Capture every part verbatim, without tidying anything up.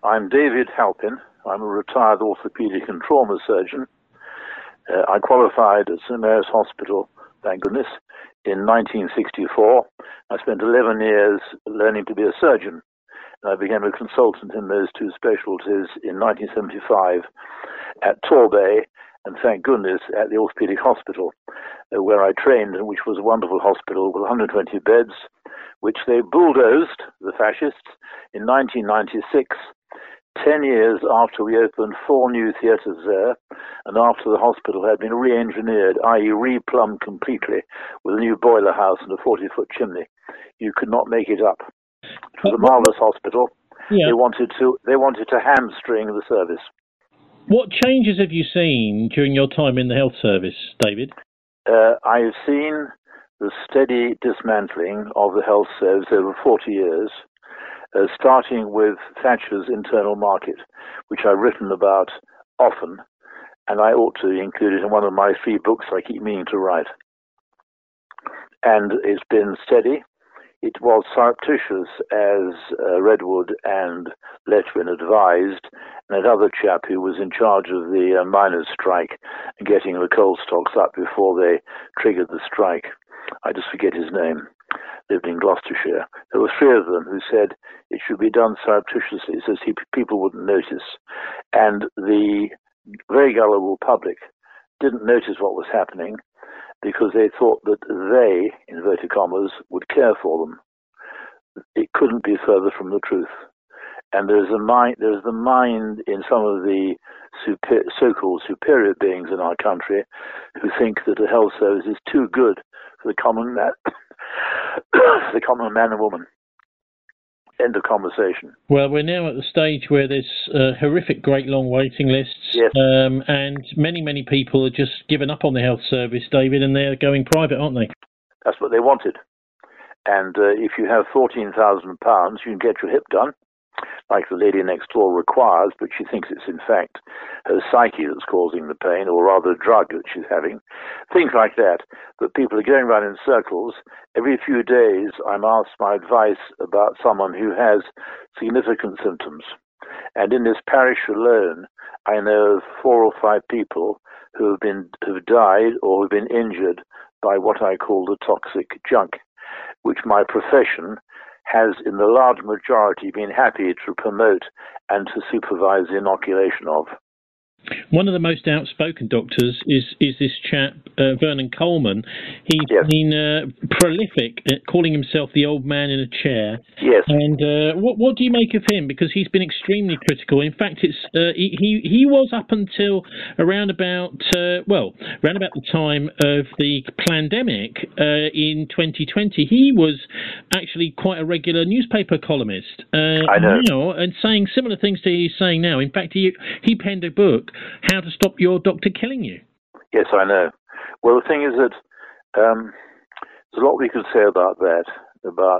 I'm David Halpin. I'm a retired orthopedic and trauma surgeon. Uh, I qualified at Saint Mary's Hospital, thank goodness, in nineteen sixty-four. I spent eleven years learning to be a surgeon. I became a consultant in those two specialties in nineteen seventy-five at Torbay, and thank goodness at the Orthopedic Hospital, uh, where I trained, which was a wonderful hospital with one hundred twenty beds, which they bulldozed, the fascists, in nineteen ninety-six, ten years after we opened four new theatres there, and after the hospital had been re-engineered, that is re-plumbed completely, with a new boiler house and a forty-foot chimney. You could not make it up. It was a marvellous hospital. Yeah. They wanted to. They wanted to hamstring the service. What changes have you seen during your time in the health service, David? Uh, I've seen the steady dismantling of the health service over forty years, uh, starting with Thatcher's internal market, which I've written about often, and I ought to include it in one of my three books I keep meaning to write. And it's been steady. It was surreptitious, as uh, Redwood and Letwin advised, and that other chap who was in charge of the uh, miners' strike and getting the coal stocks up before they triggered the strike. I just forget his name. Lived in Gloucestershire. There were three of them who said it should be done surreptitiously so he, people wouldn't notice. And the very gullible public didn't notice what was happening, because they thought that they, inverted commas, would care for them. It couldn't be further from the truth. And there's a mind, there's the mind in some of the super, so-called superior beings in our country who think that the health service is too good for the common man, for the common man and woman. End of conversation. Well, we're now at the stage where there's uh, horrific, great long waiting lists, yes. um, and many, many people are just given up on the health service, David, and they're going private, aren't they? That's what they wanted. And uh, if you have fourteen thousand pounds, you can get your hip done, like the lady next door requires, but she thinks it's in fact her psyche that's causing the pain, or rather a drug that she's having. Things like that. But people are going around in circles. Every few days I'm asked my advice about someone who has significant symptoms. And in this parish alone, I know of four or five people who have been who've died or have been injured by what I call the toxic junk, which my profession has in the large majority been happy to promote and to supervise the inoculation of. One of the most outspoken doctors is is this chap, uh, Vernon Coleman. He's yes. been uh, prolific at calling himself the old man in a chair. Yes. And uh, what what do you make of him? Because he's been extremely critical. In fact, it's uh, he, he he was up until around about uh, well, around about the time of the pandemic uh, in twenty twenty. He was actually quite a regular newspaper columnist. Uh, I know. Now, and saying similar things to he's saying now. In fact, he he penned a book, How to Stop Your Doctor Killing You. Yes, I know. Well, the thing is that um, there's a lot we could say about that, about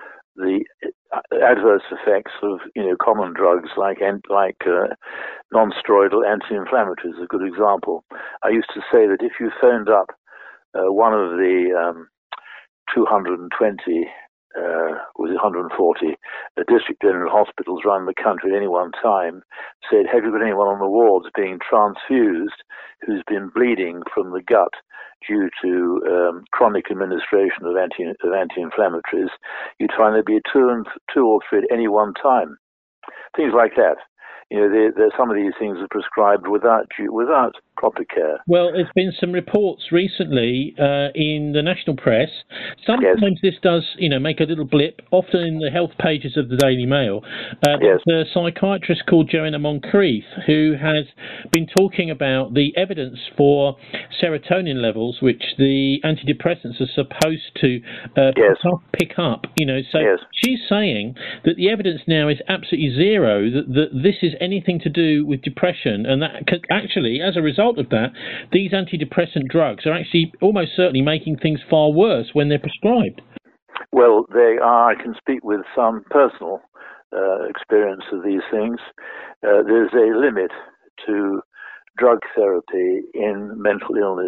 the adverse effects of, you know, common drugs like like uh, non-steroidal anti-inflammatories, a good example. I used to say that if you phoned up uh, one of the um, two hundred twenty Uh, was one hundred forty uh, district general hospitals around the country at any one time, said, have you got anyone on the wards being transfused who's been bleeding from the gut due to um, chronic administration of, anti, of anti-inflammatories, you'd find there'd be two, and, two or three at any one time. Things like that. You know, there, there, some of these things are prescribed without without proper care. Well, there's been some reports recently uh, in the national press. Sometimes yes. this does, you know, make a little blip, often in the health pages of the Daily Mail. Uh, yes. There's a psychiatrist called Joanna Moncrief who has been talking about the evidence for serotonin levels, which the antidepressants are supposed to uh, yes. pick, up, pick up. You know, so yes. she's saying that the evidence now is absolutely zero that, that this is anything to do with depression, and that actually, as a result of that, these antidepressant drugs are actually almost certainly making things far worse when they're prescribed. Well, they are. I can speak with some personal uh, experience of these things. Uh, there's a limit to drug therapy in mental illness,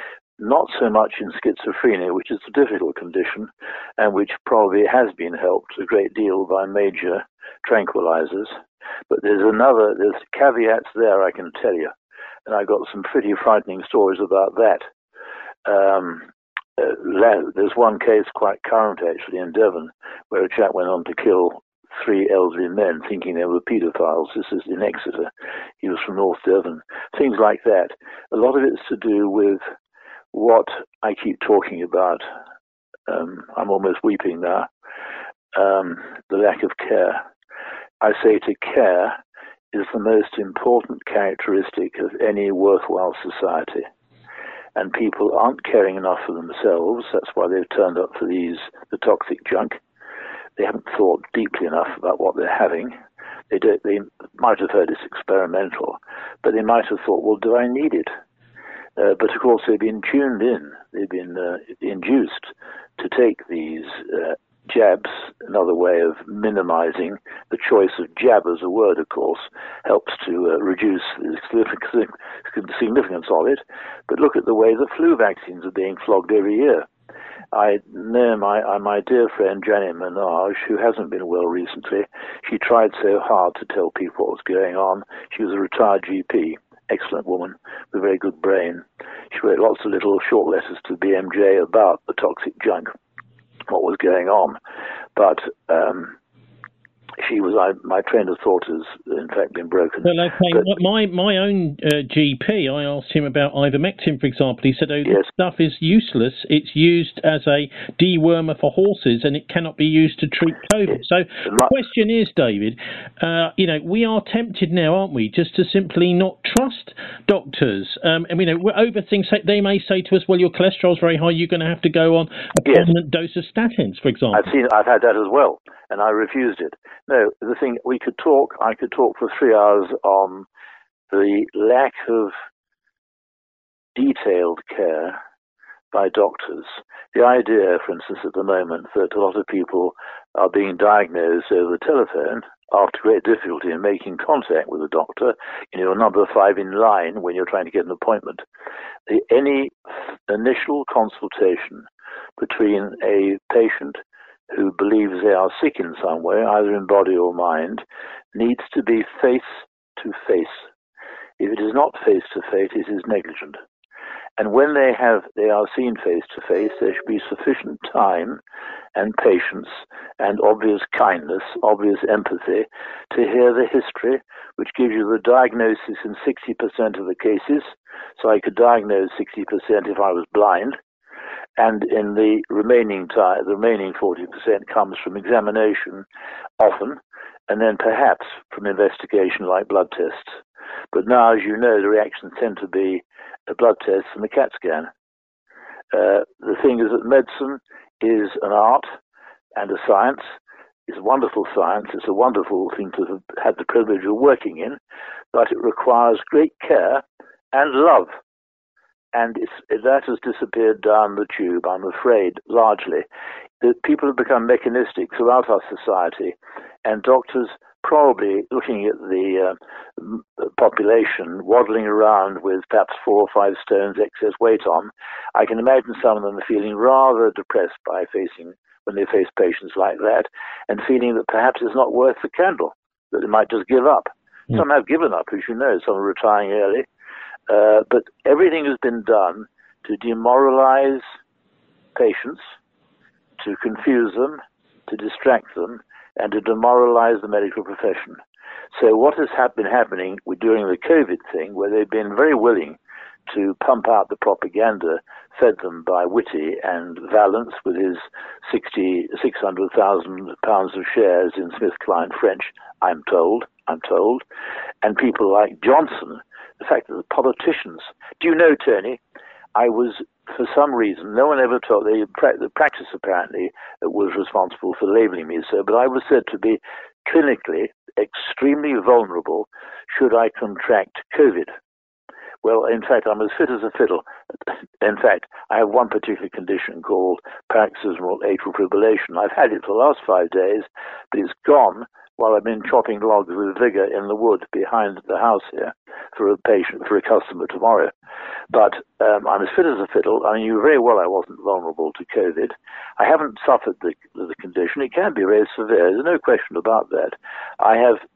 not so much in schizophrenia, which is a difficult condition and which probably has been helped a great deal by major tranquilizers. But there's another, there's caveats there, I can tell you. And I got some pretty frightening stories about that. Um, uh, there's one case quite current, actually, in Devon, where a chap went on to kill three elderly men thinking they were paedophiles. This is in Exeter. He was from North Devon. Things like that. A lot of it's to do with what I keep talking about. Um, I'm almost weeping now. Um, the lack of care. I say to care is the most important characteristic of any worthwhile society. And people aren't caring enough for themselves. That's why they've turned up for these, the toxic junk. They haven't thought deeply enough about what they're having. They don't, they might have heard it's experimental, but they might have thought, well, do I need it? Uh, but of course, they've been tuned in. They've been uh, induced to take these uh, jabs. Another way of minimizing the choice of jab as a word, of course, helps to uh, reduce the significance of it. But look at the way the flu vaccines are being flogged every year. I know my my dear friend Janet Menage, who hasn't been well recently. She tried so hard to tell people what was going on. She was a retired G P, excellent woman with a very good brain. She wrote lots of little short letters to B M J about the toxic junk, what was going on. But um, she was, I, my train of thought has in fact been broken. Well, okay, but, my my own uh, G P, I asked him about ivermectin, for example. He said, oh, yes. this stuff is useless. It's used as a dewormer for horses, and it cannot be used to treat COVID. So the question is, David, uh, you know, we are tempted now, aren't we, just to simply not trust doctors. Um, and, you know, we're over things. They may say to us, well, your cholesterol's very high, you're going to have to go on a yes. permanent dose of statins, for example. I've seen, I've had that as well, and I refused it. No, the thing, we could talk, I could talk for three hours on the lack of detailed care by doctors. The idea, for instance, at the moment, that a lot of people are being diagnosed over the telephone after great difficulty in making contact with a doctor, you know, number five in line when you're trying to get an appointment. The, any initial consultation between a patient who believes they are sick in some way, either in body or mind, needs to be face-to-face. If it is not face-to-face, it is negligent. And when they have, they are seen face-to-face, there should be sufficient time and patience and obvious kindness, obvious empathy to hear the history, which gives you the diagnosis in sixty percent of the cases. So I could diagnose sixty percent if I was blind. And in the remaining time, the remaining forty percent comes from examination, often, and then perhaps from investigation like blood tests. But now, as you know, the reactions tend to be a blood test and a CAT scan. Uh, the thing is that medicine is an art and a science. It's a wonderful science. It's a wonderful thing to have had the privilege of working in, but it requires great care and love. And it's, that has disappeared down the tube, I'm afraid, largely. That people have become mechanistic throughout our society, and doctors probably looking at the uh, population waddling around with perhaps four or five stones excess weight on. I can imagine some of them feeling rather depressed by facing, when they face patients like that, and feeling that perhaps it's not worth the candle, that they might just give up. Mm. Some have given up, as you know, some are retiring early. Uh, but everything has been done to demoralize patients, to confuse them, to distract them, and to demoralize the medical profession. So what has ha- been happening during the COVID thing, where they've been very willing to pump out the propaganda fed them by Whitty and Valence with his sixty, six hundred thousand pounds of shares in SmithKline French, I'm told, I'm told, and people like Johnson. The fact that the politicians, do you know, Tony, I was, for some reason, no one ever told, the, the practice apparently was responsible for labeling me so, but I was said to be clinically extremely vulnerable should I contract COVID. Well, in fact, I'm as fit as a fiddle. In fact, I have one particular condition called paroxysmal atrial fibrillation. I've had it for the last five days, but it's gone while I've been chopping logs with vigor in the wood behind the house here for a patient, for a customer tomorrow. But um, I'm as fit as a fiddle. I knew very well I wasn't vulnerable to COVID. I haven't suffered the, the condition. It can be very severe. There's no question about that. I have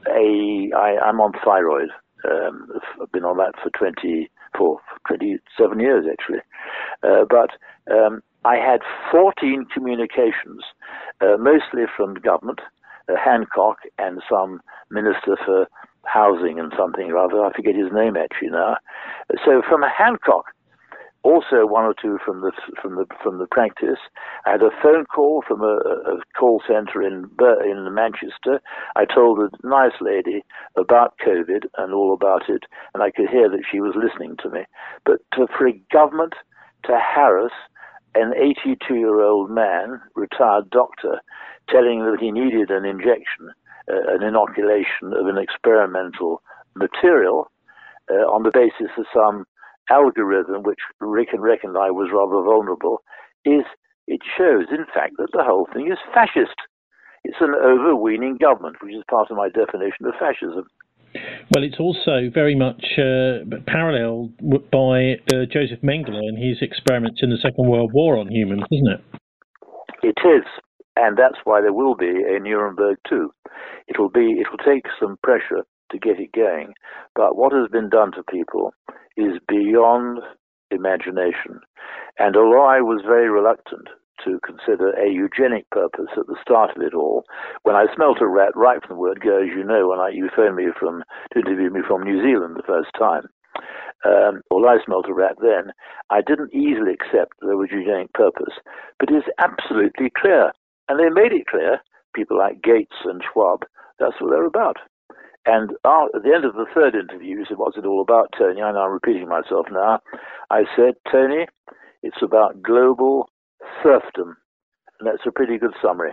a, I, I'm on thyroid. Um, I've been on that for twenty-four, twenty-seven years, actually. Uh, but um, I had fourteen communications, uh, mostly from the government, uh, Hancock and some minister for housing and something or other. I forget his name actually now. So from Hancock, also one or two from the from the from the practice. I had a phone call from a, a call center in in Manchester. I told a nice lady about COVID and all about it, and I could hear that she was listening to me. But to, for a government to harass an eighty-two-year-old man, retired doctor, telling that he needed an injection, uh, an inoculation of an experimental material uh, on the basis of some algorithm which Rick and Rick and I was rather vulnerable, is it shows, in fact, that the whole thing is fascist. It's an overweening government, which is part of my definition of fascism. Well, it's also very much uh, paralleled by uh, Joseph Mengele and his experiments in the Second World War on humans, isn't it? It is, and that's why there will be a Nuremberg too. It will be. It will take some pressure to get it going, but what has been done to people is beyond imagination. And although I was very reluctant to consider a eugenic purpose at the start of it all, when I smelt a rat right from the word go, as you know, when I, you phoned me from to interview me from New Zealand the first time, um, although I smelt a rat then, I didn't easily accept there was eugenic purpose. But it's absolutely clear, and they made it clear, people like Gates and Schwab, that's what they're about. And at the end of the third interview, he said, "What's it all about, Tony?" I know I'm repeating myself now. I said, "Tony, it's about global serfdom." And that's a pretty good summary.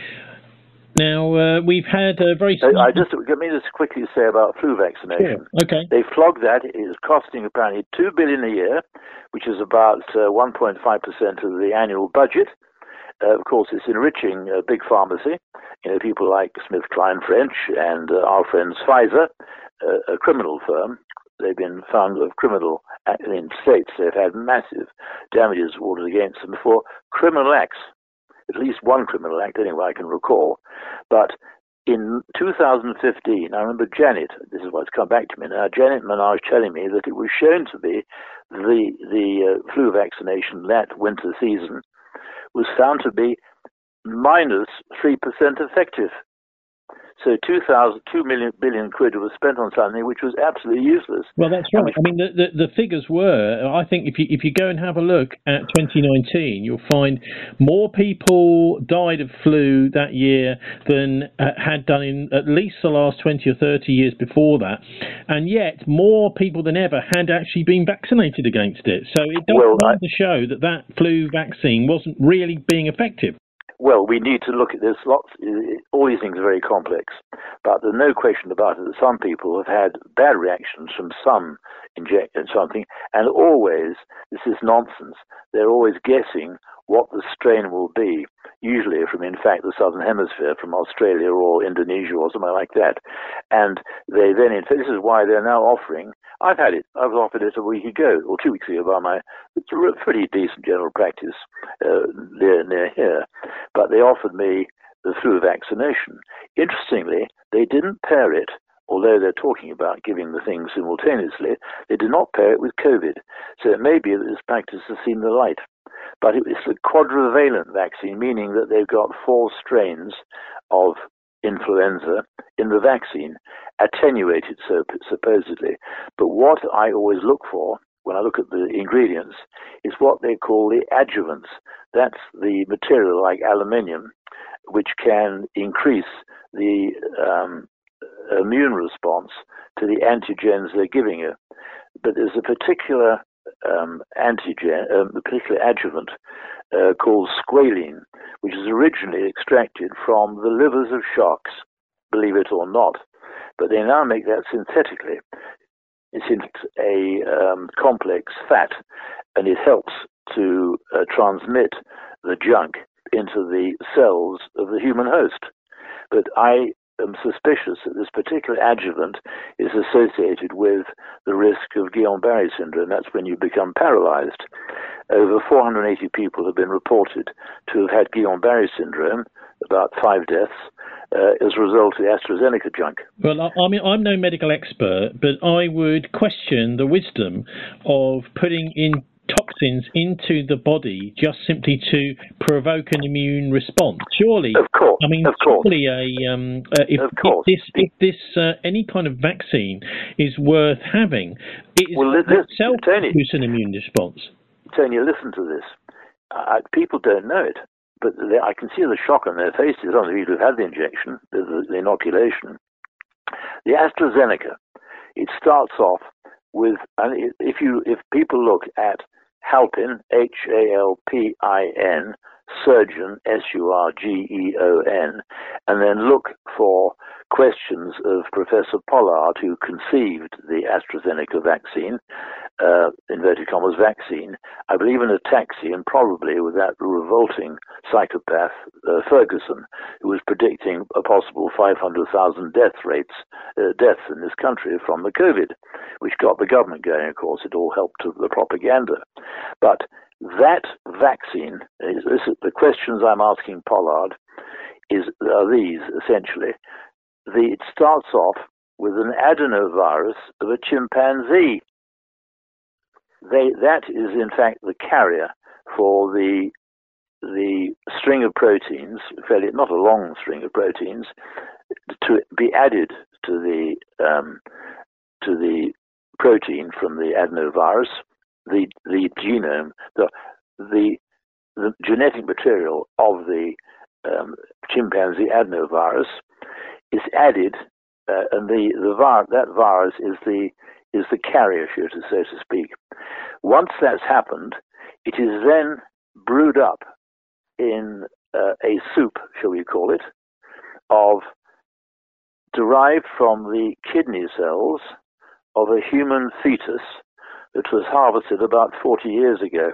Now, uh, we've had a very... I just, let me just quickly say about flu vaccination. Sure. Okay. They flogged that. It is costing apparently two billion dollars a year, which is about uh, one point five percent of the annual budget. Uh, of course, it's enriching uh, big pharmacy, you know, people like SmithKline French and uh, our friends Pfizer, uh, a criminal firm. They've been found of criminal in states. They've had massive damages awarded against them for criminal acts, at least one criminal act anyway I can recall. But in two thousand fifteen, I remember Janet, this is what's come back to me now, Janet Menage telling me that it was shown to be the, the uh, flu vaccination that winter season was found to be minus three percent effective. So two thousand, two million billion quid was spent on something which was absolutely useless. Well, that's right. I mean, the, the, the figures were, I think if you, if you go and have a look at twenty nineteen, you'll find more people died of flu that year than uh, had done in at least the last twenty or thirty years before that. And yet, more people than ever had actually been vaccinated against it. So it does well, I... to show that that flu vaccine wasn't really being effective. Well, we need to look at this. Lots, all these things are very complex, but there's no question about it that some people have had bad reactions from some injection something, and always, this is nonsense, they're always guessing what the strain will be, usually from, in fact, the Southern Hemisphere, from Australia or Indonesia or something like that. And they then, in fact, this is why they're now offering, I've had it, I was offered it a week ago, or two weeks ago by my, it's a pretty decent general practice uh, near, near here, but they offered me the flu vaccination. Interestingly, they didn't pair it, although they're talking about giving the thing simultaneously, they did not pair it with COVID. So it may be that this practice has seen the light. But it's a quadrivalent vaccine, meaning that they've got four strains of influenza in the vaccine, attenuated so supposedly. But what I always look for when I look at the ingredients is what they call the adjuvants. That's the material like aluminium, which can increase the um, immune response to the antigens they're giving you. But there's a particular um, antigen, um, a particular adjuvant uh, called squalene, which is originally extracted from the livers of sharks, believe it or not. But they now make that synthetically. It's in a um, complex fat, and it helps to uh, transmit the junk into the cells of the human host. But I am suspicious that this particular adjuvant is associated with the risk of Guillain-Barré syndrome. That's when you become paralyzed. Over four hundred eighty people have been reported to have had Guillain-Barré syndrome, about five deaths, uh, as a result of the AstraZeneca junk. Well, I, I mean, I'm no medical expert, but I would question the wisdom of putting in toxins into the body just simply to provoke an immune response. Surely, of course, I mean, of course. surely a um, uh, if, of course. if this if this uh, any kind of vaccine is worth having, it is well, this, itself Tony, produce an immune response. Tony, listen to this. Uh, people don't know it, but they, I can see the shock on their faces on the people who've had the injection, the, the inoculation. The AstraZeneca, it starts off with, and if you if people look at Halpin, H A L P I N, surgeon, S U R G E O N, and then look for questions of Professor Pollard, who conceived the AstraZeneca vaccine, uh, inverted commas vaccine, I believe in a taxi, and probably with that revolting psychopath, uh, Ferguson, who was predicting a possible five hundred thousand death rates, uh, deaths in this country from the COVID, which got the government going, of course. It all helped to the propaganda. But that vaccine, is, is, the questions I'm asking Pollard is are these, essentially. The, it starts off with an adenovirus of a chimpanzee. They, that is, in fact, the carrier for the the string of proteins, fairly not a long string of proteins, to be added to the um, to the protein from the adenovirus. The the genome, the the, the genetic material of the um, chimpanzee adenovirus is added, uh, and the the vir- that virus is the is the carrier, so to speak. Once that's happened, it is then brewed up in uh, a soup, shall we call it, of derived from the kidney cells of a human fetus that was harvested about forty years ago,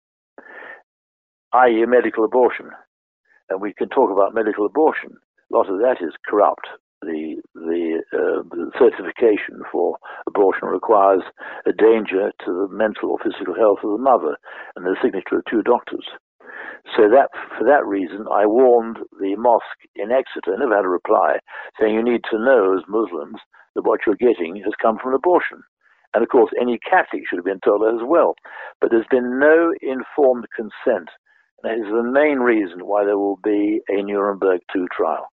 that is a medical abortion. And we can talk about medical abortion. A lot of that is corrupt. The, the, uh, the certification for abortion requires a danger to the mental or physical health of the mother and the signature of two doctors. So that, for that reason, I warned the mosque in Exeter, never had a reply, saying you need to know as Muslims that what you're getting has come from an abortion. And of course, any Catholic should have been told that as well. But there's been no informed consent. And that is the main reason why there will be a Nuremberg two trial.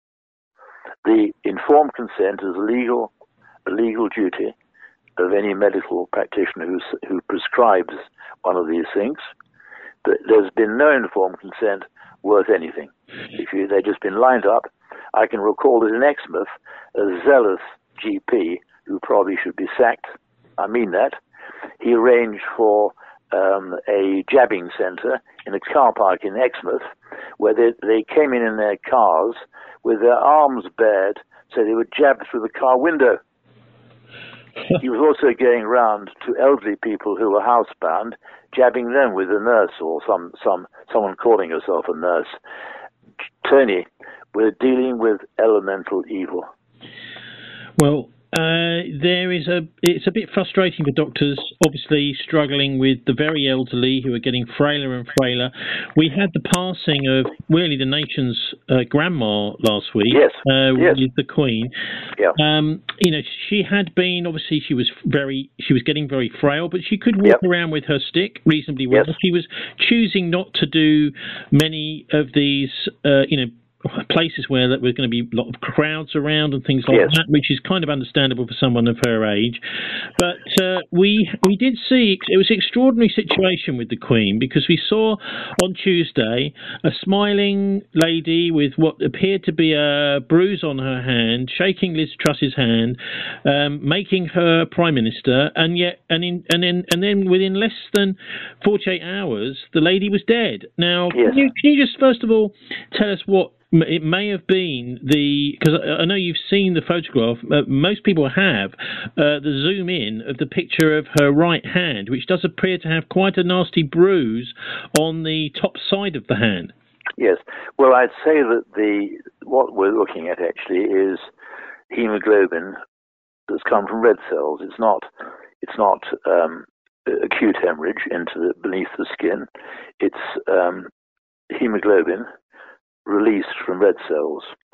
The informed consent is legal, a legal duty of any medical practitioner who, who prescribes one of these things. But there's been no informed consent worth anything. If you, they've just been lined up. I can recall that in Exmouth, a zealous G P who probably should be sacked, I mean that, he arranged for um, a jabbing centre in a car park in Exmouth, where they, they came in in their cars with their arms bared, so they would jab through the car window. He was also going round to elderly people who were housebound, jabbing them with a nurse or some, some someone calling herself a nurse. Tony, we're dealing with elemental evil. Well, uh, there is a. It's a bit frustrating for doctors, obviously struggling with the very elderly who are getting frailer and frailer. We had the passing of really the nation's uh, grandma last week. Yes. Uh, yes. With the Queen. Yeah. Um, you know, she had been obviously she was very she was getting very frail, but she could walk yep. around with her stick reasonably well. Yes. She was choosing not to do many of these. Uh, you know. Places where there was going to be a lot of crowds around and things like yes. that, which is kind of understandable for someone of her age. But uh, we we did see it was an extraordinary situation with the Queen, because we saw on Tuesday a smiling lady with what appeared to be a bruise on her hand, shaking Liz Truss's hand, um, making her Prime Minister, and yet and in and then and then within less than forty-eight hours, the lady was dead. Now, yes. can you, can you just first of all tell us what it may have been, the because I know you've seen the photograph, uh, most people have, uh, the zoom in of the picture of her right hand, which does appear to have quite a nasty bruise on the top side of the hand. Yes. Well, I'd say that the what we're looking at actually is hemoglobin that's come from red cells. It's not it's not um, acute hemorrhage into the, beneath the skin. It's um, hemoglobin released from red cells.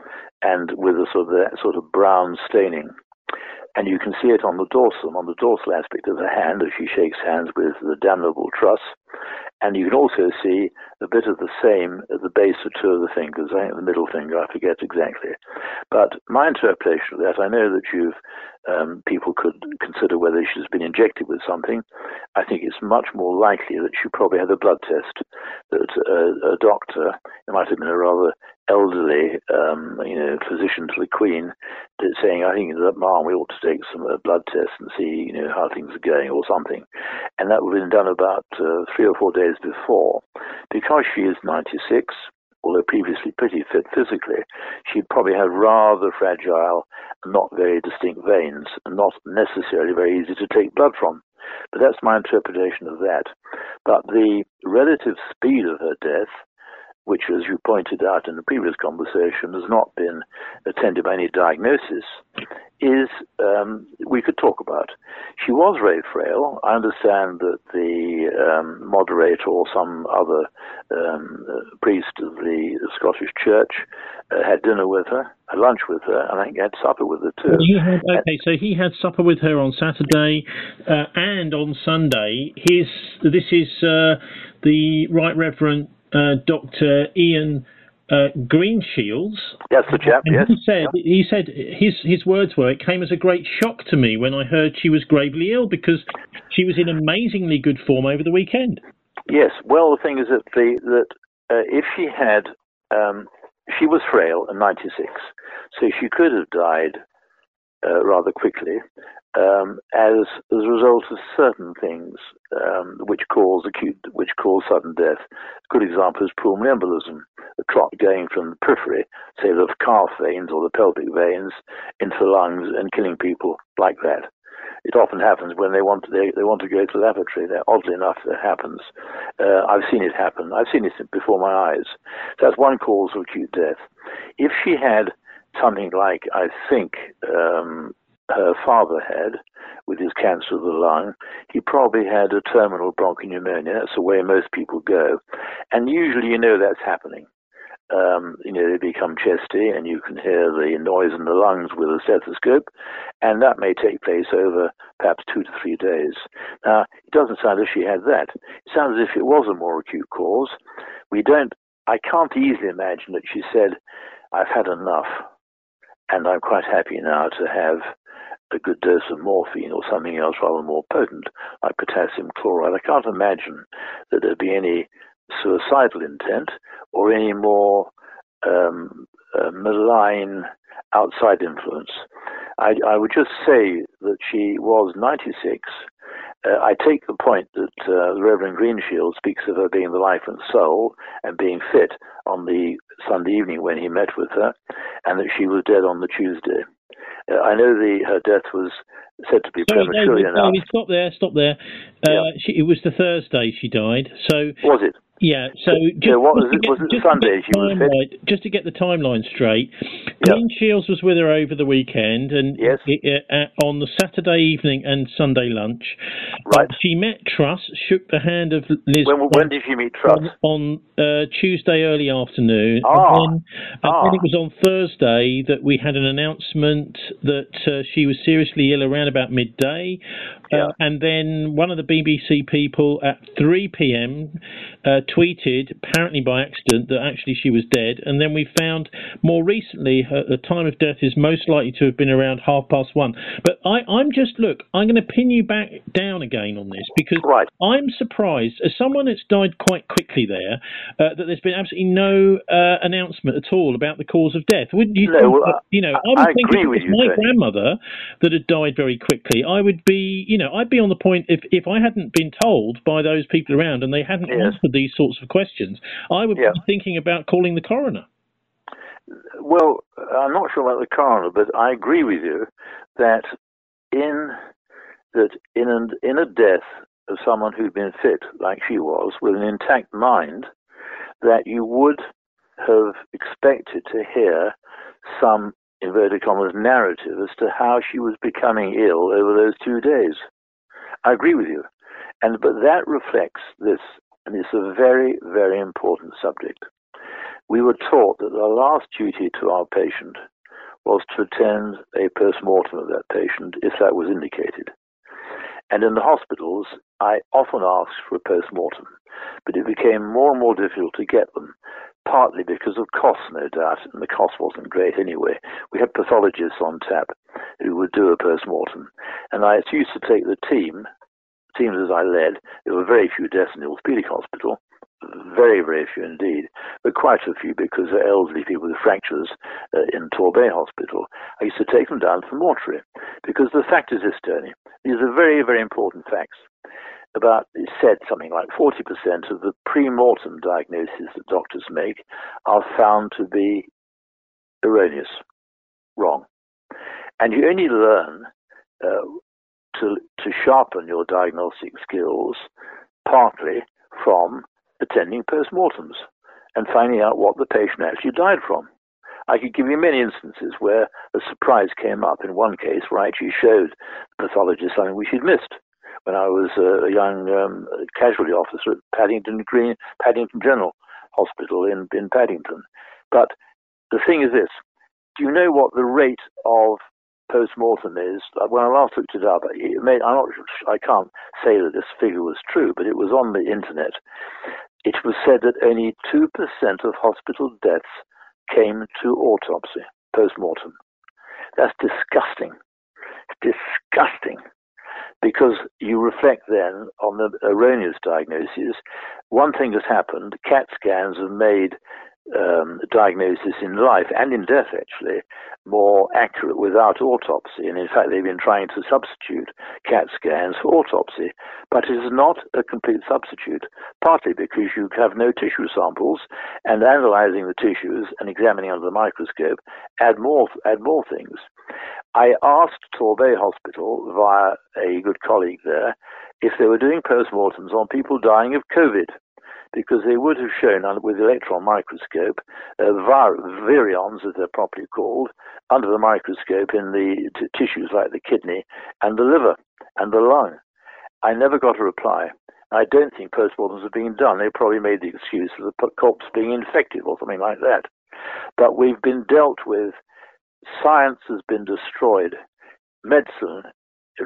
and with a sort of that sort of brown staining. And you can see it on the dorsum, on the dorsal aspect of the hand, as she shakes hands with the damnable Truss. And you can also see a bit of the same at the base of two of the fingers, I think the middle finger, I forget exactly. But my interpretation of that, I know that you've um, people could consider whether she's been injected with something. I think it's much more likely that she probably had a blood test, that a, a doctor, it might have been a rather elderly, um, you know, physician to the Queen, saying, I think that, Ma'am, we ought to take some uh, blood tests and see, you know, how things are going or something. And that would have been done about uh, three or four days before. Because she is ninety-six, although previously pretty fit physically, she'd probably have rather fragile, not very distinct veins, and not necessarily very easy to take blood from. But that's my interpretation of that. But the relative speed of her death, which, as you pointed out in the previous conversation, has not been attended by any diagnosis, is, um, we could talk about. She was very frail. I understand that the um, moderator or some other um, uh, priest of the Scottish Church uh, had dinner with her, had lunch with her, and I think had supper with her too. He had, okay, so he had supper with her on Saturday, uh, and on Sunday, his, this is uh, the Right Reverend Uh, Doctor Ian uh, Greenshields. That's the chap. And yes. He said yeah. he said his his words were, "It came as a great shock to me when I heard she was gravely ill because she was in amazingly good form over the weekend." Yes. Well, the thing is that the that uh, if she had, um, she was frail at ninety-six, so she could have died uh, rather quickly. Um, as, as a result of certain things um, which cause acute, which cause sudden death. A good example is pulmonary embolism, the clot going from the periphery, say the calf veins or the pelvic veins, into the lungs and killing people like that. It often happens when they want to, they, they want to go to the lavatory. There, oddly enough, that happens. Uh, I've seen it happen. I've seen it before my eyes. So that's one cause of acute death. If she had something like, I think, um, her father had, with his cancer of the lung, he probably had a terminal bronchopneumonia. That's the way most people go. And usually you know that's happening. Um, you know, they become chesty and you can hear the noise in the lungs with a stethoscope, and that may take place over perhaps two to three days. Now, it doesn't sound as if she had that. It sounds as if it was a more acute cause. We don't, I can't easily imagine that she said, I've had enough, and I'm quite happy now to have a good dose of morphine or something else rather more potent, like potassium chloride. I can't imagine that there'd be any suicidal intent or any more um, uh, malign outside influence. I, I would just say that she was ninety-six. Uh, I take the point that uh, the Reverend Greenshields speaks of her being the life and soul and being fit on the Sunday evening when he met with her, and that she was dead on the Tuesday. Uh, I know the her death was said to be Sorry, prematurely David, announced. David, stop there, stop there. Uh, yeah. she, it was the Thursday she died. So was it? Yeah, so just, yeah, what just was it? Get, Was it Sunday she was fit? Just to get the timeline straight, yeah. Greenshields was with her over the weekend, and yes. it, uh, on the Saturday evening and Sunday lunch. Right. Uh, she met Truss, shook the hand of Liz. When, when did she meet Truss? On, on uh, Tuesday early afternoon. Ah. And, then, and ah. then it was on Thursday that we had an announcement that uh, she was seriously ill around about midday. Yeah. Uh, and then one of the B B C people at three p.m. Uh, tweeted, apparently by accident, that actually she was dead. And then we found more recently her, the time of death is most likely to have been around half past one. But I, I'm just, look, I'm going to pin you back down again on this because right. I'm surprised, as someone that's died quite quickly there, uh, that there's been absolutely no uh, announcement at all about the cause of death. Wouldn't you no, think well, that, you know, I, I would think if it was you, my Tony. grandmother that had died very quickly, I would be, you know, I'd be on the point, if, if I hadn't been told by those people around and they hadn't yes. answered these sorts of questions, I would yeah. be thinking about calling the coroner. Well, I'm not sure about the coroner, but I agree with you that in that in an, in a death of someone who'd been fit, like she was, with an intact mind, that you would have expected to hear some, inverted commas, narrative as to how she was becoming ill over those two days. I agree with you. And but that reflects this, and it's a very, very important subject. We were taught that our last duty to our patient was to attend a post-mortem of that patient if that was indicated. And in the hospitals, I often asked for a post-mortem, but it became more and more difficult to get them, partly because of costs, no doubt, and the cost wasn't great anyway. We had pathologists on tap who would do a post-mortem, and I used to take the team, teams as I led. There were very few deaths in the orthopedic hospital, very, very few indeed, but quite a few because they're elderly people with fractures uh, in Torbay Hospital. I used to take them down to the mortuary because the fact is this, Tony, these are very, very important facts. About, it said something like forty percent of the pre-mortem diagnoses that doctors make are found to be erroneous, wrong. And you only learn uh, to, to sharpen your diagnostic skills partly from attending post-mortems and finding out what the patient actually died from. I could give you many instances where a surprise came up. In one case where I actually showed the pathologist something which he'd missed when I was a young um, casualty officer at Paddington Green, Paddington General Hospital in, in Paddington. But the thing is this, do you know what the rate of post-mortem is? When I last looked it up, it made, I'm not, I can't say that this figure was true, but it was on the internet. It was said that only two percent of hospital deaths came to autopsy, post-mortem. That's disgusting. Disgusting. Because you reflect then on the erroneous diagnosis. One thing has happened, CAT scans have made um, diagnosis in life and in death actually more accurate without autopsy, and in fact they've been trying to substitute CAT scans for autopsy, but it is not a complete substitute, partly because you have no tissue samples, and analyzing the tissues and examining under the microscope add more add more things. I asked Torbay Hospital via a good colleague there if they were doing postmortems on people dying of COVID, because they would have shown with the electron microscope uh, vir virions, as they're properly called, under the microscope in the t tissues like the kidney and the liver and the lung. I never got a reply. I don't think postmortems are being done. They probably made the excuse of the corpse being infected or something like that. But we've been dealt with. Science has been destroyed. Medicine, it,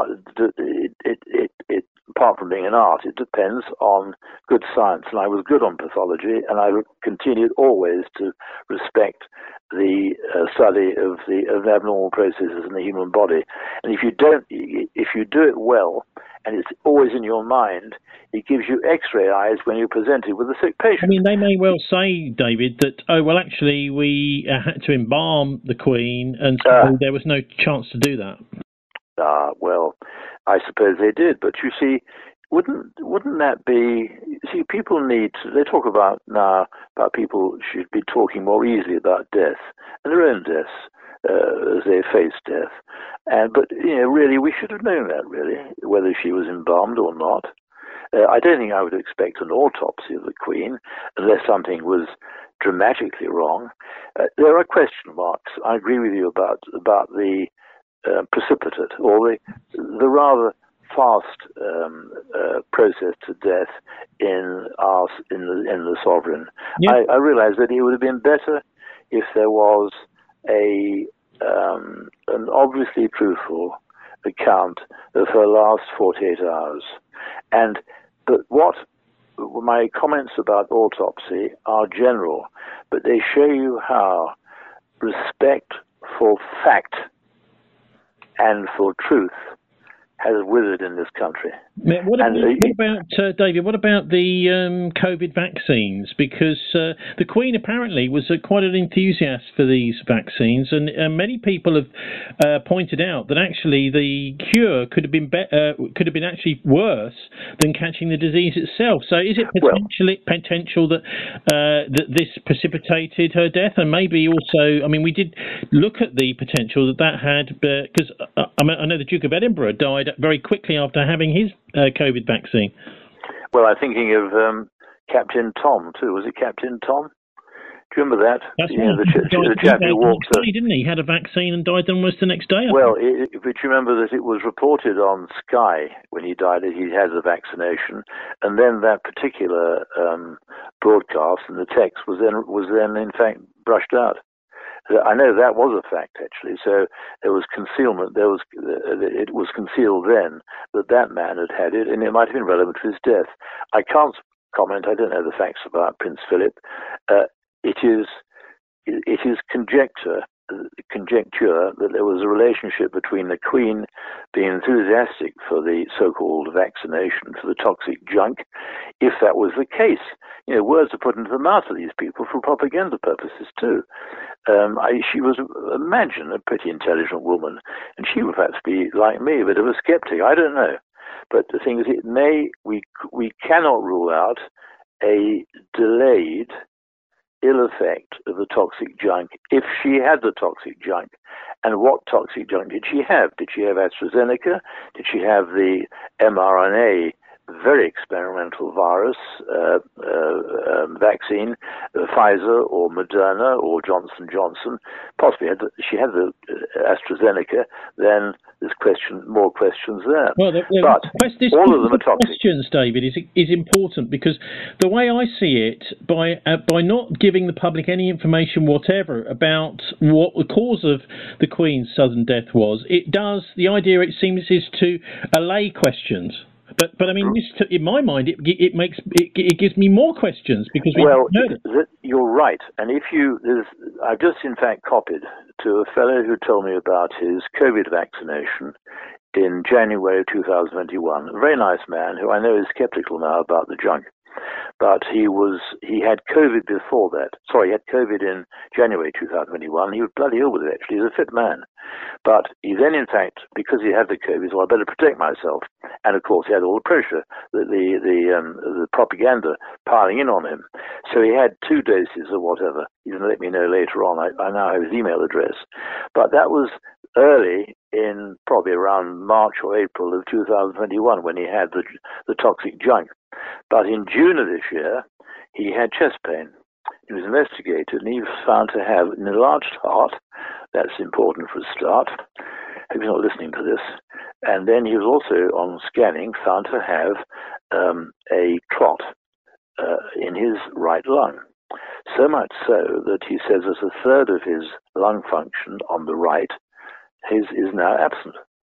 it, it, it, it, apart from being an art, it depends on good science. And I was good on pathology, and I continued always to respect the uh, study of the of abnormal processes in the human body. And if you don't, if you do it well, and it's always in your mind, it gives you X-ray eyes when you're presented with a sick patient. I mean, they may well say, David, that, oh, well, actually, we uh, had to embalm the Queen, and so uh, there was no chance to do that. Ah, uh, well, I suppose they did. But you see, wouldn't wouldn't that be... See, people need to... They talk about now about people should be talking more easily about death and their own deaths. Uh, as they face death. And, but, you know, really, we should have known that, really, whether she was embalmed or not. Uh, I don't think I would expect an autopsy of the Queen unless something was dramatically wrong. Uh, there are question marks. I agree with you about, about the uh, precipitate or the, the rather fast um, uh, process to death in, our, in, the, in the sovereign. Yep. I, I realize that it would have been better if there was a um, an obviously truthful account of her last forty-eight hours. And but what my comments about autopsy are general, but they show you how respect for fact and for truth has withered in this country. What about, and, what about uh, David, what about the um, COVID vaccines? Because uh, the Queen apparently was uh, quite an enthusiast for these vaccines, and uh, many people have uh, pointed out that actually the cure could have been be uh, could have been actually worse than catching the disease itself. So is it potentially well, potential that uh, that this precipitated her death? And maybe also, I mean, we did look at the potential that that had, because uh, I, mean, I know the Duke of Edinburgh died very quickly after having his uh, COVID vaccine. Well, I'm thinking of um, Captain Tom too. Was it Captain Tom? Do you remember that? That's you know, the, ch the chap who walked the... didn't he? He had a vaccine and died almost the next day. Well, it, but you remember that it was reported on Sky when he died that he had the vaccination, and then that particular um, broadcast and the text was then was then in fact brushed out. I know that was a fact, actually. So there was concealment. There was it was concealed then that that man had had it, and it might have been relevant to his death. I can't comment. I don't know the facts about Prince Philip. Uh, it is it is conjecture. conjecture that there was a relationship between the Queen being enthusiastic for the so-called vaccination for the toxic junk. If that was the case, you know, words are put into the mouth of these people for propaganda purposes too. Um, I, she was, imagine, a pretty intelligent woman, and she would perhaps be, like me, a bit of a skeptic. I don't know. But the thing is, it may, we, we cannot rule out a delayed ill effect of the toxic junk if she had the toxic junk. And what toxic junk did she have? Did she have AstraZeneca? Did she have the mRNA, very experimental virus uh, uh, um, vaccine, uh, Pfizer or Moderna or Johnson Johnson? Possibly had the, she had the uh, AstraZeneca, then there's question, more questions there. Well, the, the, but this, all of them are toxic. Questions, David, is is important because the way I see it, by uh, by not giving the public any information whatever about what the cause of the Queen's sudden death was, it does. The idea, it seems, is to allay questions. But but I mean, this, in my mind, it it makes it, it gives me more questions because we well, heard it. Th- you're right. And if you, I've just in fact copied to a fellow who told me about his COVID vaccination in January two thousand twenty-one. A very nice man who I know is skeptical now about the junk. But he was he had COVID before that. Sorry, he had COVID in January two thousand twenty-one. He was bloody ill with it, actually. He's a fit man. But he then, in fact, because he had the COVID, so I better protect myself. And, of course, he had all the pressure, the the the, um, the propaganda piling in on him. So he had two doses or whatever. He's going to let me know later on. I, I now have his email address. But that was early in probably around March or April of two thousand twenty-one when he had the the toxic junk. But in June of this year, he had chest pain. He was investigated, and he was found to have an enlarged heart. That's important for a start. I hope you're not listening to this. And then he was also, on scanning, found to have um, a clot uh, in his right lung. So much so that he says that a third of his lung function on the right his is now absent.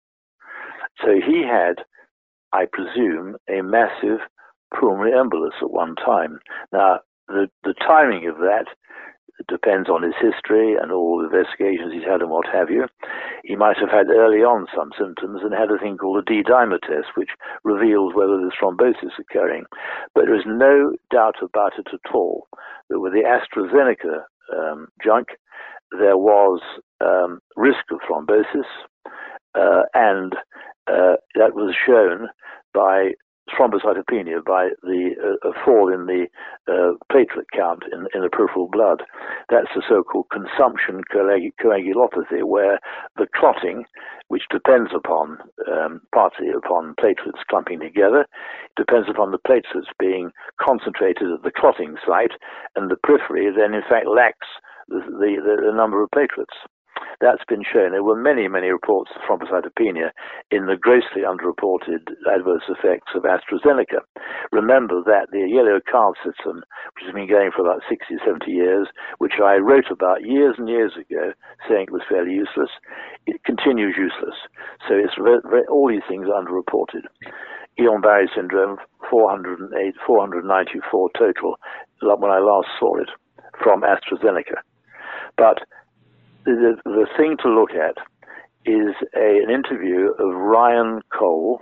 So he had, I presume, a massive pulmonary embolus at one time. Now, the, the timing of that depends on his history and all the investigations he's had and what have you. He might have had early on some symptoms and had a thing called a D-dimer test, which reveals whether there's thrombosis occurring. But there is no doubt about it at all that with the AstraZeneca um, junk, there was um, risk of thrombosis, uh, and uh, that was shown by thrombocytopenia, by the uh, fall in the uh, platelet count in, in the peripheral blood. That's the so-called consumption coagulopathy, where the clotting, which depends upon, um, partly upon platelets clumping together, depends upon the platelets being concentrated at the clotting site, and the periphery then in fact lacks the, the, the number of platelets. That's been shown. There were many, many reports of thrombocytopenia in the grossly underreported adverse effects of AstraZeneca. Remember that the yellow card system, which has been going for about sixty, seventy years, which I wrote about years and years ago, saying it was fairly useless, it continues useless. So it's very, very, all these things are underreported. Guillain-Barré syndrome, four hundred eight, four hundred ninety-four total, when I last saw it, from AstraZeneca. But The, the thing to look at is a, an interview of Ryan Cole,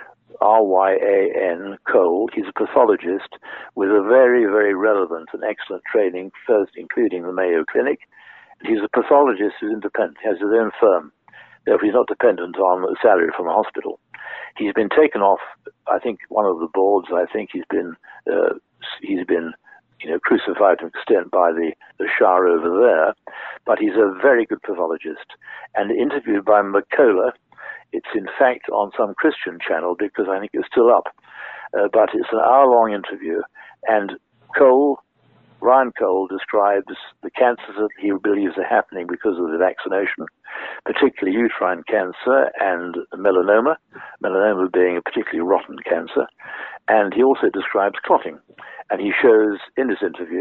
R Y A N, Cole. He's a pathologist with a very, very relevant and excellent training, first including the Mayo Clinic. He's a pathologist who's independent, he has his own firm. Therefore, he's not dependent on a salary from a hospital. He's been taken off, I think, one of the boards. I think he's been uh, he's been you know, crucified to an extent by the, the Shah over there, but he's a very good pathologist. And interviewed by Mercola, it's in fact on some Christian channel because I think it's still up, uh, but it's an hour-long interview, and Cole, Ryan Cole, describes the cancers that he believes are happening because of the vaccination, particularly uterine cancer and melanoma, melanoma being a particularly rotten cancer. And he also describes clotting. And he shows in this interview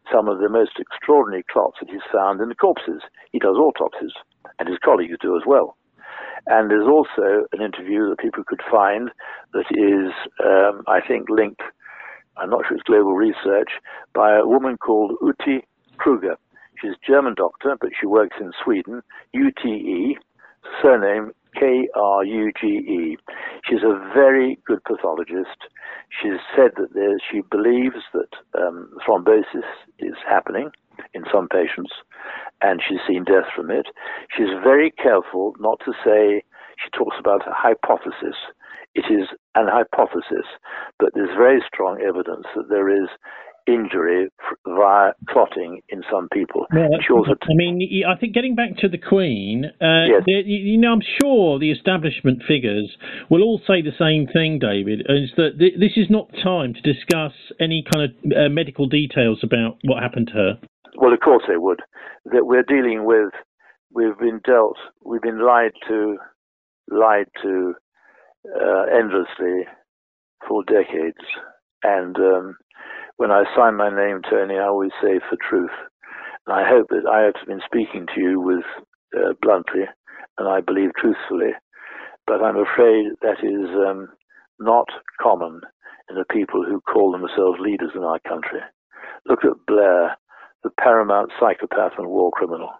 some of the most extraordinary clots that he's found in the corpses. He does autopsies, and his colleagues do as well. And there's also an interview that people could find that is, um, I think, linked, I'm not sure it's Global Research, by a woman called Ute Kruger. She's a German doctor, but she works in Sweden, U T E, surname K R U G E. She's a very good pathologist. She's said that there, she believes that um, thrombosis is happening in some patients, and she's seen death from it. She's very careful not to say, she talks about a hypothesis. It is an hypothesis, but there's very strong evidence that there is injury via clotting in some people. Well, also I mean, I think getting back to the Queen, uh, yes. the, you know, I'm sure the establishment figures will all say the same thing, David, is that th- this is not time to discuss any kind of uh, medical details about what happened to her. Well, of course they would. That we're dealing with, we've been dealt, we've been lied to, lied to uh, endlessly for decades. And um, when I sign my name, Tony, I always say for truth. And I hope that I have been speaking to you with uh, bluntly, and I believe truthfully. But I'm afraid that is um, not common in the people who call themselves leaders in our country. Look at Blair, the paramount psychopath and war criminal.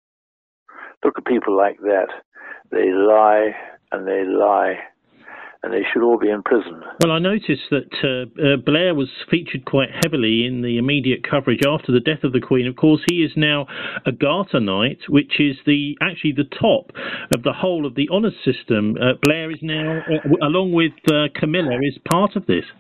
Look at people like that. They lie and they lie, and they should all be in prison. Well, I noticed that uh, uh, Blair was featured quite heavily in the immediate coverage after the death of the Queen. Of course, he is now a Garter Knight, which is the actually the top of the whole of the honours system. Uh, Blair is now, uh, w- along with uh, Camilla, is part of this.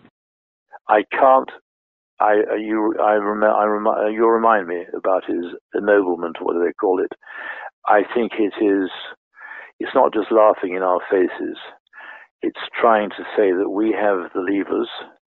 I can't. I uh, you I rem- I rem- uh, you remind me about his ennoblement, or what do they call it? I think it is. It's not just laughing in our faces. It's trying to say that we have the levers.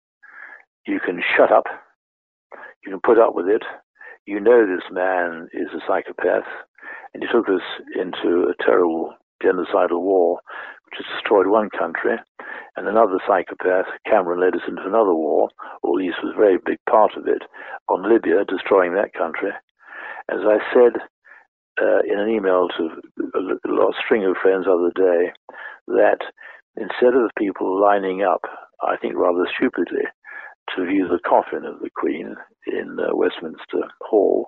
You can shut up. You can put up with it. You know this man is a psychopath, and he took us into a terrible genocidal war, which has destroyed one country, and another psychopath, Cameron, led us into another war, or at least was a very big part of it, on Libya, destroying that country. As I said uh, in an email to a, a string of friends the other day, that instead of people lining up, I think rather stupidly, to view the coffin of the Queen in uh, Westminster Hall,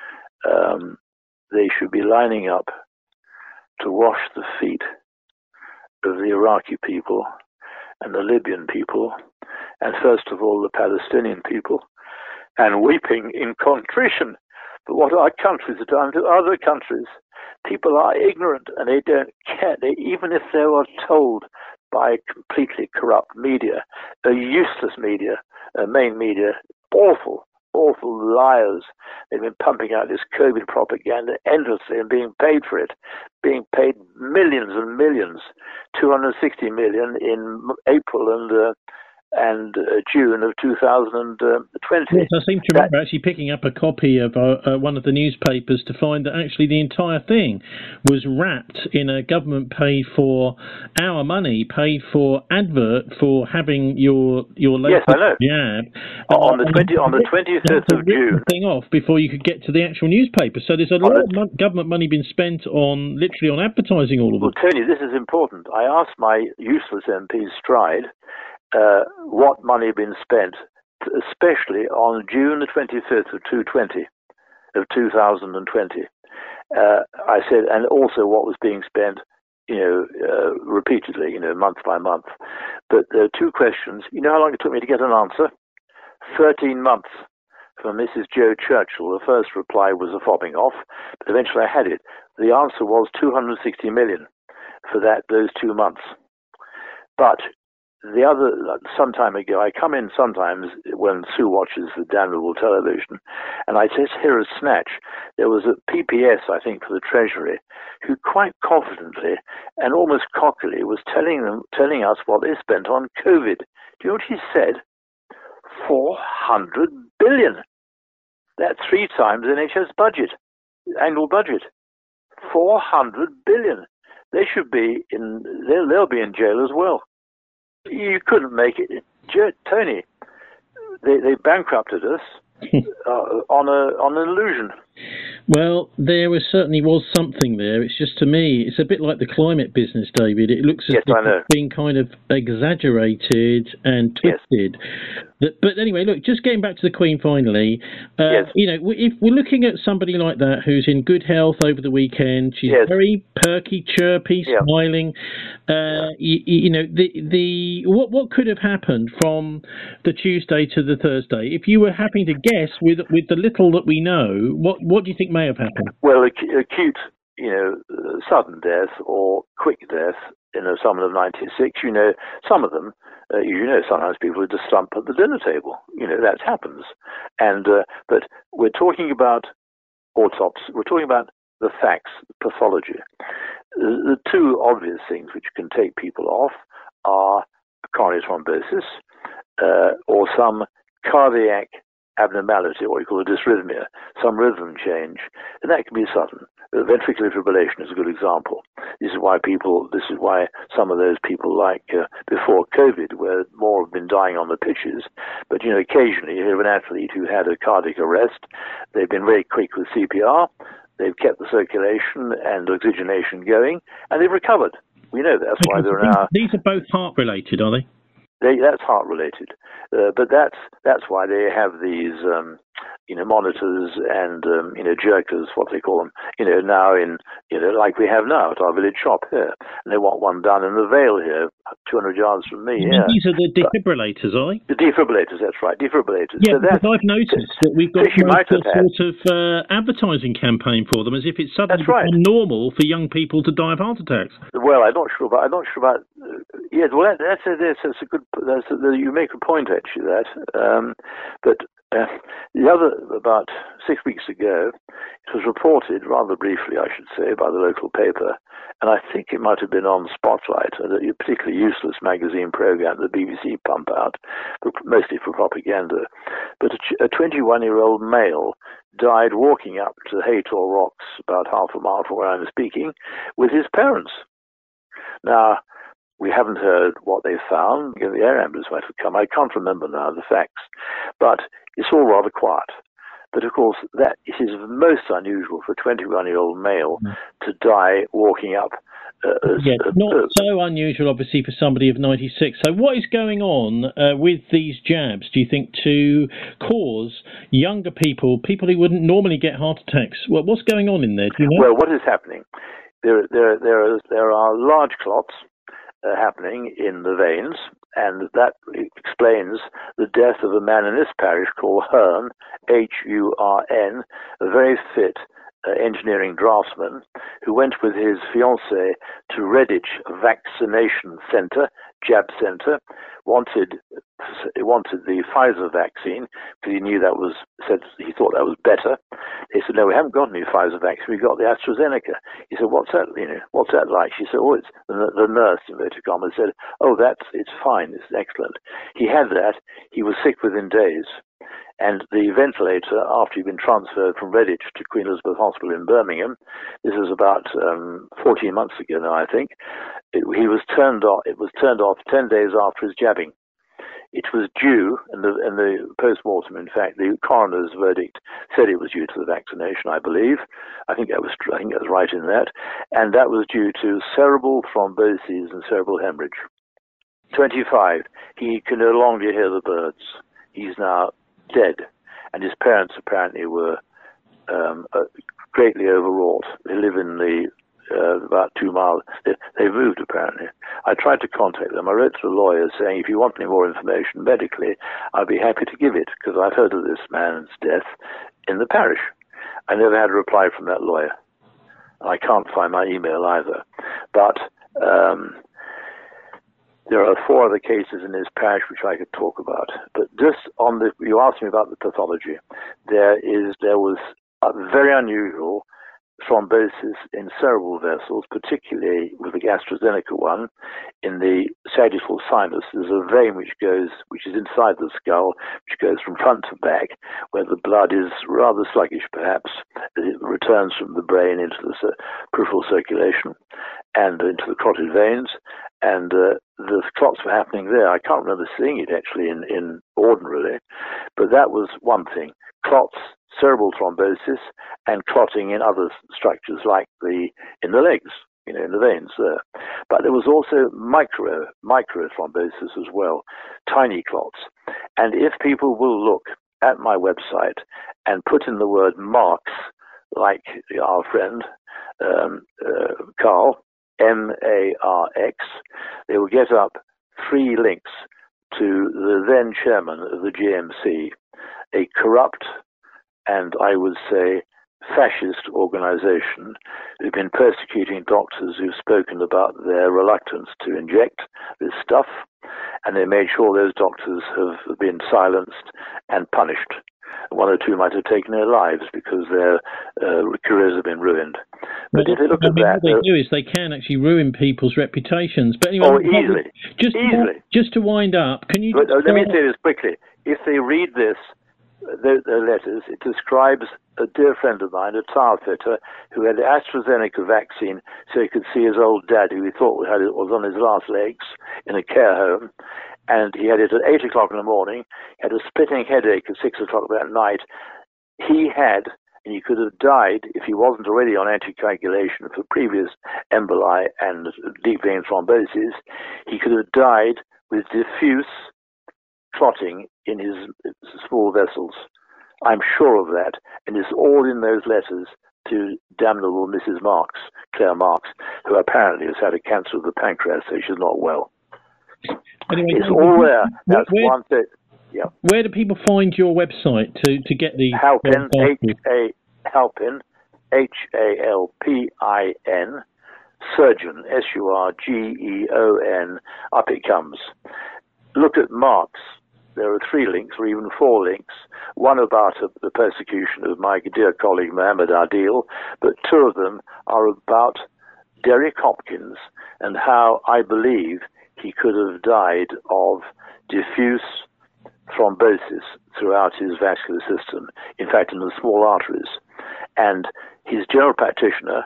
um, they should be lining up to wash the feet of the Iraqi people and the Libyan people, and first of all the Palestinian people, and weeping in contrition for what our countries have done to other countries. People are ignorant and they don't care, they, even if they were told by completely corrupt media, a useless media, uh, main media, awful, awful liars. They've been pumping out this COVID propaganda endlessly and being paid for it, being paid millions and millions, two hundred sixty million in April and uh, and uh, June of two thousand twenty. Yes, I seem to remember that, actually picking up a copy of uh, uh, one of the newspapers to find that actually the entire thing was wrapped in a government paid for our money, paid for advert for having your your latest yes, I know. jab on the twenty on the twenty-fifth of June. Thing off before you could get to the actual newspaper. So there's a lot of mon- government money being spent on literally on advertising all of well, it. Well, Tony, this is important. I asked my useless M P Stride Uh, what money had been spent, especially on June the twenty-fifth of two thousand twenty. Uh, I said, and also what was being spent, you know, uh, repeatedly, you know, month by month. But there are two questions. You know how long it took me to get an answer? thirteen months from Missus Joe Churchill. The first reply was a fobbing off, but eventually I had it. The answer was two hundred sixty million for that those two months. But the other, some time ago, I come in sometimes when Sue watches the damnable television, and I just hear a snatch. There was a P P S, I think, for the Treasury, who quite confidently and almost cockily was telling them, telling us what they spent on COVID. Do you know what he said? four hundred billion. That's three times the N H S budget, annual budget. four hundred billion. They should be in, they'll, they'll be in jail as well. You couldn't make it. Tony, they, they bankrupted us. uh, on a on an illusion. Well, there was, certainly was something there. It's just, to me, it's a bit like the climate business, David. It looks as yes, if I know. it's been kind of exaggerated and twisted. Yes. But, but anyway, look, just getting back to the Queen finally, uh, yes. you know, if we're looking at somebody like that who's in good health over the weekend, she's yes. very perky, chirpy, yeah. smiling. Uh, yeah. you, you know, the the what what could have happened from the Tuesday to the Thursday? If you were having to guess with with the little that we know, what what do you think may have happened? Well, acute, you know, uh, sudden death or quick death. You know, someone of ninety-six. You know, some of them. Uh, you know, sometimes people just slump at the dinner table. You know, that happens. And uh, but we're talking about autopsy. We're talking about the facts, pathology. The, the two obvious things which can take people off are coronary thrombosis uh, or some cardiac abnormality, or you call it dysrhythmia, some rhythm change, and that can be sudden. Uh, ventricular fibrillation is a good example. This is why people. This is why some of those people, like uh, before COVID, where more have been dying on the pitches. But you know, occasionally you hear of an athlete who had a cardiac arrest. They've been very quick with C P R. They've kept the circulation and oxygenation going, and they've recovered. We know that's why they're now. These are both heart related, are they? They, that's heart related, uh, but that's that's why they have these, um, you know, monitors and um, you know jerkers, what they call them, you know, now in you know like we have now at our village shop here, and they want one done in the Vale here, two hundred yards from me. And yeah. These are the defibrillators, are they? The defibrillators, that's right, defibrillators. Yeah, so because I've noticed that we've got a sort of uh, advertising campaign for them, as if it's suddenly that's right. become normal for young people to die of heart attacks. Well, I'm not sure about. I'm not sure about. Uh, yes, well, that, that's a, that's, that's a good. That's a, you make a point actually. That, um, but uh, the other about six weeks ago, it was reported rather briefly, I should say, by the local paper, and I think it might have been on Spotlight, a particularly useless magazine program the B B C pump out, but mostly for propaganda. But a twenty-one-year-old male died walking up to Haytor Rocks, about half a mile from where I'm speaking, with his parents. Now, we haven't heard what they found. You know, the air ambulance might have come. I can't remember now the facts, but it's all rather quiet. But of course, that it is most unusual for a twenty-one-year-old male mm. to die walking up. Uh, yeah, uh, not uh, so unusual, obviously, for somebody of ninety-six. So, what is going on uh, with these jabs? Do you think to cause younger people, people who wouldn't normally get heart attacks? Well, what's going on in there? Do you know? Well, what is happening? There, there, there, are, there are large clots uh, happening in the veins, and that explains the death of a man in this parish called Hearn, H U R N, a very fit uh, engineering draftsman who went with his fiancée to Redditch vaccination centre, jab centre, wanted he wanted the Pfizer vaccine because he knew that was said he thought that was better. They said, no, we haven't got any Pfizer vaccine. We've got the AstraZeneca. He said, what's that? You know, what's that like? She said, oh, it's the, the nurse in inverted commas said, oh, that's it's fine. It's excellent. He had that. He was sick within days. And the ventilator, after he'd been transferred from Redditch to Queen Elizabeth Hospital in Birmingham, this was about um, fourteen months ago now, I think. It, he was turned off. It was turned off ten days after his jabbing. It was due, and the, and the post-mortem, in fact, the coroner's verdict said it was due to the vaccination, I believe. I think that was, I think that was right in that. And that was due to cerebral thrombosis and cerebral hemorrhage. twenty-five. He can no longer hear the birds. He's now dead. And his parents apparently were um, uh, greatly overwrought. They live in the Uh, about two miles. They, they've moved, apparently. I tried to contact them. I wrote to the lawyer saying, if you want any more information medically, I'd be happy to give it, because I've heard of this man's death in the parish. I never had a reply from that lawyer. I can't find my email either. But um, there are four other cases in this parish which I could talk about. But just on the, you asked me about the pathology. There is, there was a very unusual thrombosis in cerebral vessels, particularly with the AstraZeneca one, in the sagittal sinus. There's a vein which goes, which is inside the skull, which goes from front to back, where the blood is rather sluggish, perhaps, as it returns from the brain into the peripheral circulation and into the carotid veins. And uh, the clots were happening there. I can't remember seeing it actually in, in ordinarily, but that was one thing. clots, cerebral thrombosis, and clotting in other structures like the in the legs, you know, in the veins there. But there was also micro micro thrombosis as well, tiny clots. And if people will look at my website and put in the word Marx, like our friend um, uh, Carl, M A R X, they will get up three links to the then chairman of the G M C, a corrupt and I would say fascist organization who've been persecuting doctors who've spoken about their reluctance to inject this stuff, and they made sure those doctors have been silenced and punished. One or two might have taken their lives because their uh, careers have been ruined. But well, if they look I at mean, that, what they do is they can actually ruin people's reputations. But anyway, oh, easily, just easily. To, just to wind up, can you? But, uh, let me say this quickly: if they read this, the, the letters, it describes a dear friend of mine, a tile fitter, who had the AstraZeneca vaccine, so he could see his old dad, who he thought had it was on his last legs, in a care home. And he had it at eight o'clock in the morning, had a splitting headache at six o'clock that night. He had, and he could have died if he wasn't already on anticoagulation for previous emboli and deep vein thrombosis, he could have died with diffuse clotting in his small vessels. I'm sure of that. And it's all in those letters to damnable Missus Marx, Claire Marx, who apparently has had a cancer of the pancreas, so she's not well. Anyway, it's all there. That's where, one thing. Yeah. Where do people find your website to, to get the Halpin, H A Halpin, H A L P I N, surgeon, S U R G E O N. Up it comes. Look at Marx. There are three links, or even four links. One about uh, the persecution of my dear colleague Muhammad Adil, but two of them are about Derek Hopkins and how I believe he could have died of diffuse thrombosis throughout his vascular system, in fact, in the small arteries. And his general practitioner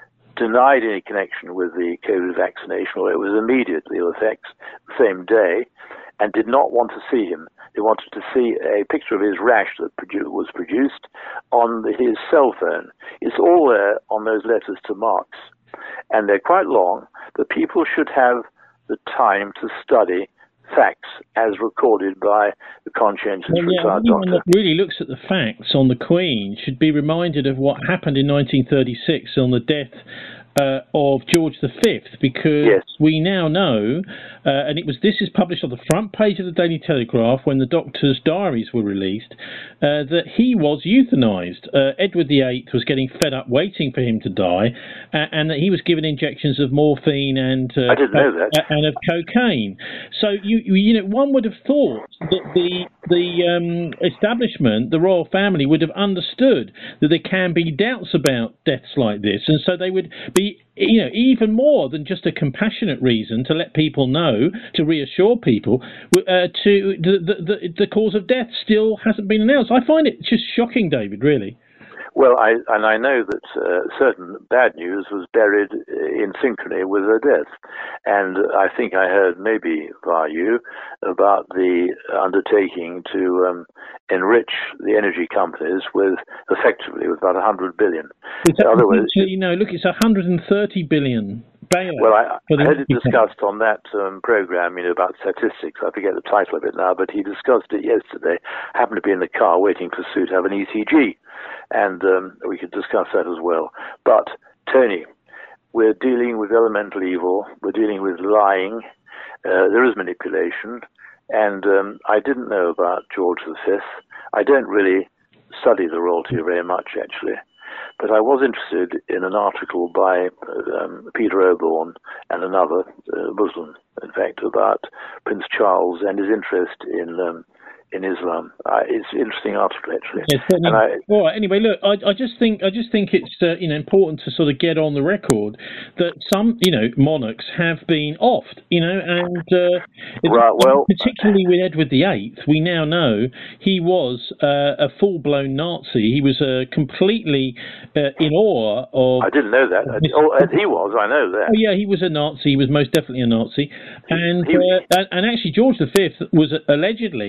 denied any connection with the COVID vaccination, or it was immediately effects the same day, and did not want to see him. They wanted to see a picture of his rash that produ- was produced on his cell phone. It's all there on those letters to Marx. And they're quite long, but people should have the time to study facts as recorded by the conscientious well, yeah, retired anyone doctor. that really looks at the facts on the Queen should be reminded of what happened in nineteen thirty-six on the death uh, of George the Fifth, because yes. we now know, uh, and it was this is published on the front page of the Daily Telegraph when the doctor's diaries were released, uh, that he was euthanized. Uh, Edward the Eighth was getting fed up waiting for him to die, uh, and that he was given injections of morphine and uh, I didn't know that. and of cocaine. So you you know one would have thought that the the um, establishment, the royal family, would have understood that there can be doubts about deaths like this, and so they would be, you know, even more than just a compassionate reason to let people know, to reassure people, uh, to the, the the cause of death still hasn't been announced. I find it just shocking, David, really. Well, I, and I know that uh, certain bad news was buried in synchrony with her death. And I think I heard, maybe via you, about the undertaking to um, enrich the energy companies with, effectively, with about one hundred billion. In other words, you know, look, it's one hundred thirty billion. Well, I, I heard it discussed on that um, program, you know, about statistics. I forget the title of it now, but he discussed it yesterday. I happened to be in the car waiting for Sue to have an E C G, and um, we could discuss that as well. But, Tony, we're dealing with elemental evil. We're dealing with lying. Uh, there is manipulation. And um, I didn't know about George the Fifth. I don't really study the royalty very much, actually. But I was interested in an article by um, Peter Oborne and another uh, Muslim, in fact, about Prince Charles and his interest in um, in Islam. Uh, it's an interesting article, actually. Yes, and I, all right. Anyway, look, I, I just think I just think it's uh, you know important to sort of get on the record that some you know monarchs have been offed, you know, and uh, right, well, particularly with Edward the Eighth, we now know he was uh, a full-blown Nazi. He was uh, completely uh, in awe of. I didn't know that. This, oh, he was. I know that. Oh, yeah, he was a Nazi. He was most definitely a Nazi, and he, uh, and, and actually George the Fifth was allegedly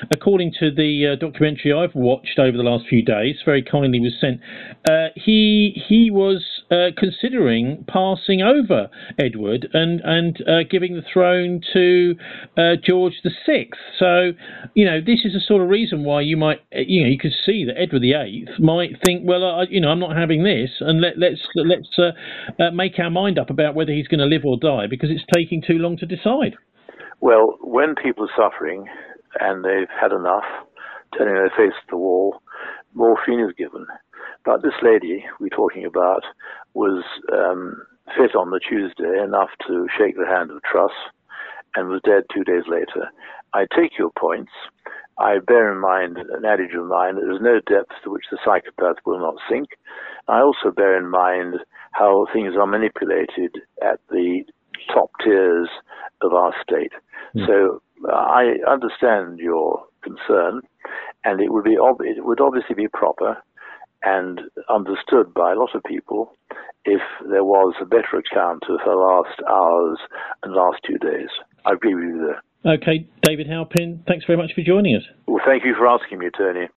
according to the uh, documentary I've watched over the last few days, very kindly was sent, uh, he he was uh, considering passing over Edward and and uh, giving the throne to uh, George the Sixth. So, you know, this is a sort of reason why you might, you know, you could see that Edward the Eighth might think, well, I, you know, I'm not having this, and let, let's let's uh, uh, make our mind up about whether he's going to live or die, because it's taking too long to decide. Well, when people are suffering and they've had enough, turning their face to the wall, morphine is given. But this lady we're talking about was um, fit on the Tuesday enough to shake the hand of Truss and was dead two days later. I take your points. I bear in mind an adage of mine that there's no depth to which the psychopath will not sink. I also bear in mind how things are manipulated at the top tiers of our state. Mm. So uh, I understand your concern, and it would be ob- it would obviously be proper and understood by a lot of people if there was a better account of her last hours and last two days. I agree with you there. Okay, David Halpin, thanks very much for joining us. Well, thank you for asking me, Tony.